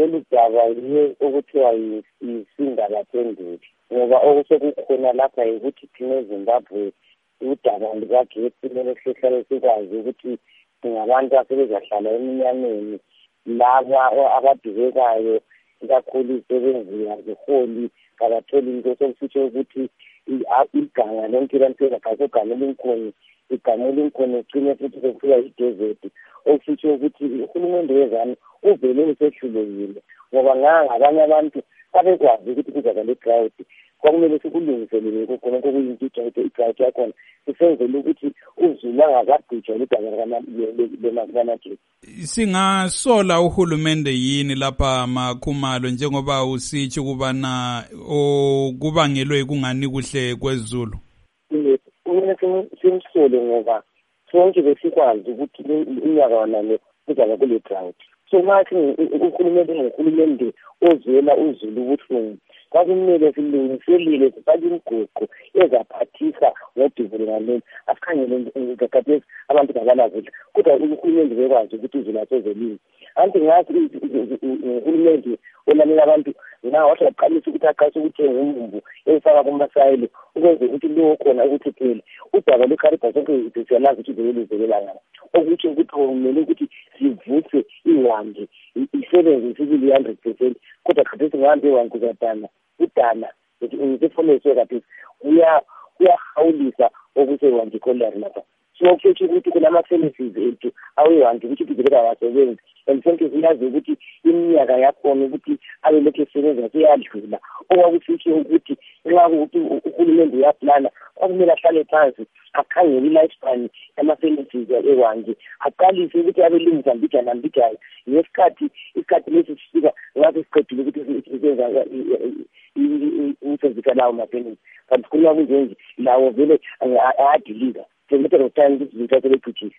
lolu daba yiyo okuthiwa yisindabaphenduli, ngoba okusekukhona lapha yikuthi thina eZimbabwe udaba likagesi kumele sihlale sikwazi ukuthi singabantu asebezahlala eminyameni, laba abadubekayo ikakhulu isebenzi yaziholi kabatholi into sokusitsho ukuthi iganga lonke lempela kasogamela inkuni, igamela inkuni ugcine futhi sekufika idezert, okusitsho ukuthi uhulumende wezana uvele usehlulekile ngoba ngabanye abantu babekwazi ukuthi kuzaba le-drought. Kwakumele sikulungiselele khona kokuyintutha ukuthi i-drought yakhona sisenzele ukuthi uzulu angakagcijwa lidaba lamagetsi. Singasola uhulumende yini lapha Makhumalo njengoba usitsho ukubana kubangelwe kungani kuhle kwezulu? Kumele simsole ngoba sonke besikwazi ukuthi unyaka wanalo kuzaba kule-drought. So manje uhulumende ozwela uzulu ubuhlungu, kwakumele silungiselile sifake imigoqo ezaphathisa ngoDivulekaleni, asikhangele ngakhathesi abantu babalakuhle, kodwa uhulumende bekwazi ukuthi uzulu asezolini. Anti ngathi uhulumende olalela abantu nawo wathi aqalisa ukuthi aqalise ukuthenga umumbu efaka kumasayilo ukwenza ukuthi lo khona ukuthi phela udaba lweKaribha sonke siyalazi ukuthi zelelizekela ngalo, okuthi kumele ukuthi sivuthe iwande isebenze sibili 100%, kodwa khathesi ngihambe wankuzadana udana ngifomeswe khathesi uyahawulisa okusewandi collari lapha. So kusho ukuthi kunama-services ethu awe-1 ukuthi kuzileka abasebenzi, and sonke siyazi ukuthi iminyaka yakhona ukuthi abe lokhu esebenza siyadlula, okwakusitsho ukuthi nxa kuwukuthi uhulumende uyaplana kwakumele ahlale phansi akhangele i-lifespan yama-services ewanje, aqalise ukuthi abelungisa mbijana ngesikhathi lesi sifika ngathi siqedile ukuthi sisenza ukusebenzisa lawo ma-services, kanti khuluma kunjenje lawo vele ayadilika. So matter of time ukuthi zinto sebephutshile.